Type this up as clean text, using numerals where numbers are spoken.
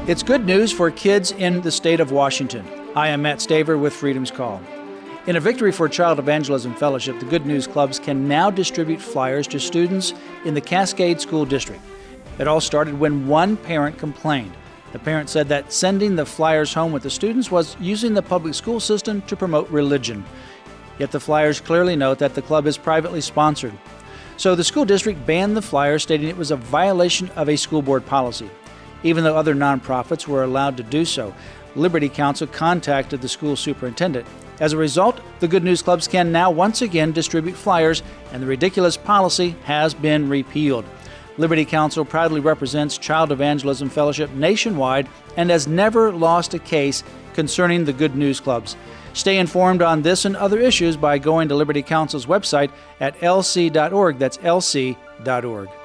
It's good news for kids in the state of Washington. I am Matt Staver with Freedom's Call. In a victory for Child Evangelism Fellowship, the Good News Clubs can now distribute flyers to students in the Cascade School District. It all started when one parent complained. The parent said that sending the flyers home with the students was using the public school system to promote religion. Yet the flyers clearly note that the club is privately sponsored. So the school district banned the flyers, stating it was a violation of a school board policy. Even though other nonprofits were allowed to do so, Liberty Counsel contacted the school superintendent. As a result, the Good News Clubs can now once again distribute flyers, and the ridiculous policy has been repealed. Liberty Counsel proudly represents Child Evangelism Fellowship nationwide and has never lost a case concerning the Good News Clubs. Stay informed on this and other issues by going to Liberty Counsel's website at lc.org. That's lc.org.